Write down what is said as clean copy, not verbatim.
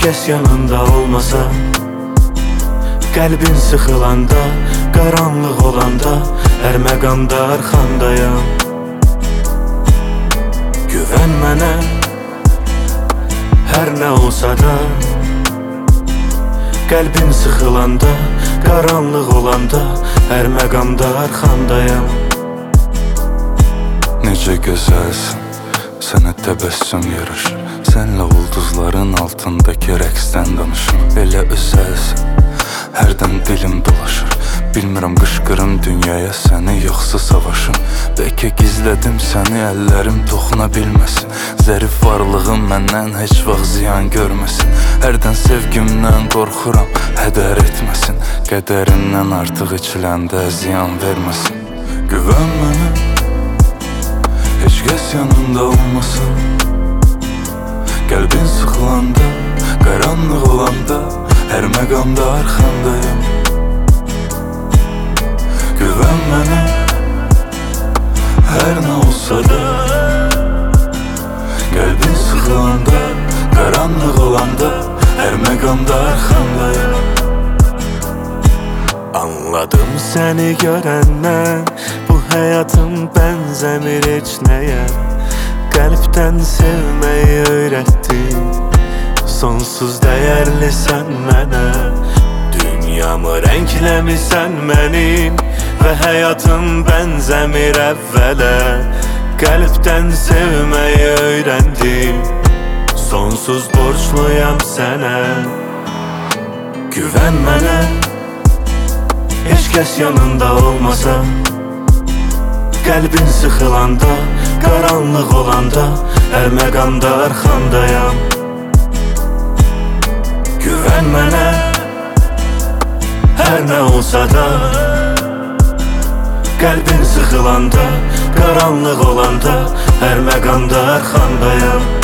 kəs yanında olmasa, qəlbin sıxılanda, qaranlıq olanda, hər məqamda arxandayam. Güvən mənə, hər nə olsa da, qəlbin sıxılanda, qaranlıq olanda, hər məqamda arxandayam. Necə gözəlsən, sənə təbəssüm yaraşır. Sənlə ulduzların altındakı rəqsdən danışım. Elə özəlsən, hərdən dilim dolaşır. Bilmirəm qışqırım dünyaya səni, yoxsa savaşım. Bəlkə gizlədim səni, əllərim toxuna bilməsin. Zərif varlığım məndən heç vaxt ziyan görməsin. Hərdən sevgimdən qorxuram, hədər etməsin. Qədərindən artıq içiləndə ziyan verməsin. Güvən mənə, heç kəs yanında olmasın. Qəlbin sıxılanda, qaranlıq olanda, hər məqamda arxandayım. Güvən mənə, hər nə olsa da, qəlbin sıxılanda, qaranlıq olanda, hər məqamda arxandayım. Anladım səni görəndən, bu həyatım bənzəmir heç nəyə. Qəlbdən sevməyi öyrətdin, sonsuz dəyərlisən mənə. Dünyamı rəngləmisən mənim və həyatım bənzəmir əvvələ. Qəlbdən sevməyi öyrəndim, sonsuz borcluyam sənə. Güvən mənə, heç kəs yanında olmasa, qəlbin sıxılanda, qaranlıq olanda, hər məqamda arxandayam. Güvən mənə, hər nə olsa da, qəlbin sıxılanda, qaranlıq olanda, hər məqamda arxandayam.